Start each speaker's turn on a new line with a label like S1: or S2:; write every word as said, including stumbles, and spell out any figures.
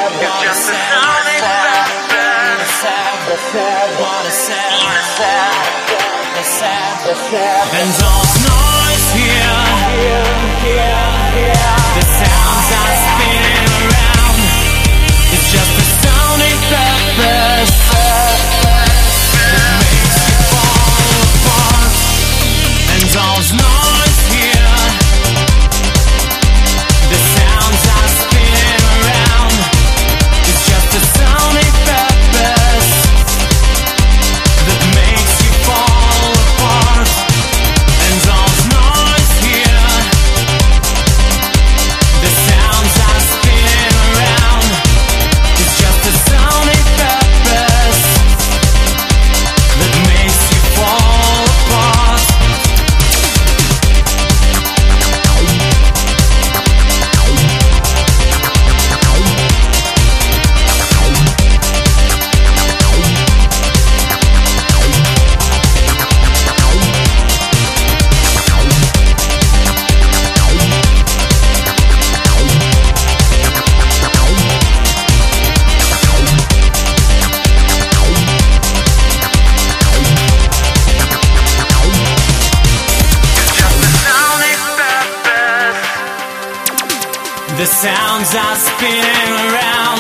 S1: It's just a sound and all's noise here. The sounds are spinning around. It's just a sounding purpose that makes you fall apart. And all's noise here. The sounds are spinning around. It's just a sounding purpose that makes you fall apart. And all's noise here. The sounds are spinning around. It's just a sounding purpose that makes you fall apart. The sounds are spinning